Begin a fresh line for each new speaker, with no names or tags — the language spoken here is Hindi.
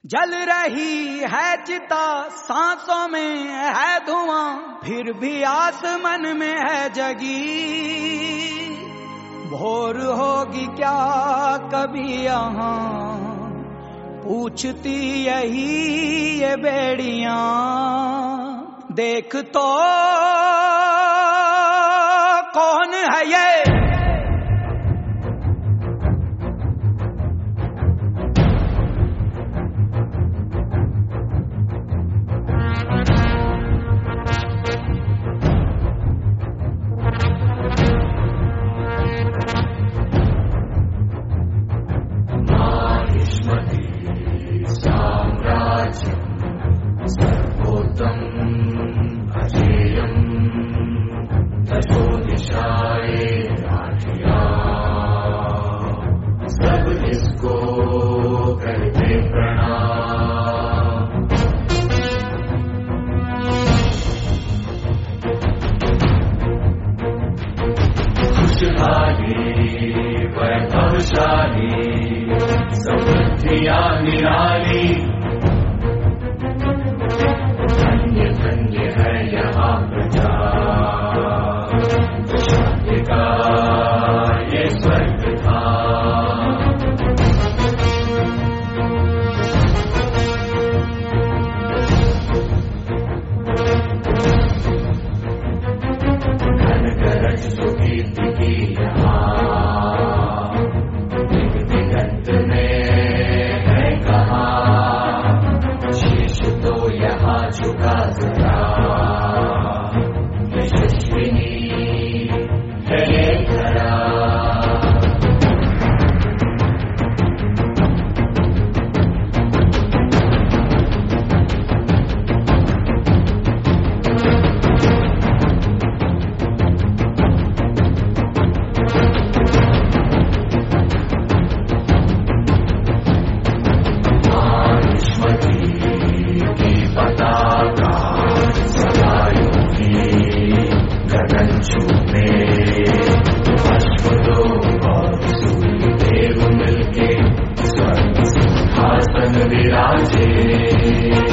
जल रही है चिता, सांसों में है धुआं, फिर भी आस मन में है जगी। भोर होगी क्या कभी यहाँ, पूछती यही ये बेड़ियां। देख तो कौन है ये,
सर्वोत्तम अजेयम दशो दिशाए राधिया। सब इसको करते प्रणाम। खुशहाली वैभवशाली, समृद्धियां निराली। धन्य धन्य है यहाँ प्रजा, शांति का ये स्वर्ग था। घन गरज सुकीर्ति की यहाँ, दिगंत में है कहाँ, शीश तो यहाँ झुका जरा। यशस्विनी है ये धरा, अश्वदो और सूर्यदेव मिलके स्वर्ग सिंहासन विराजे।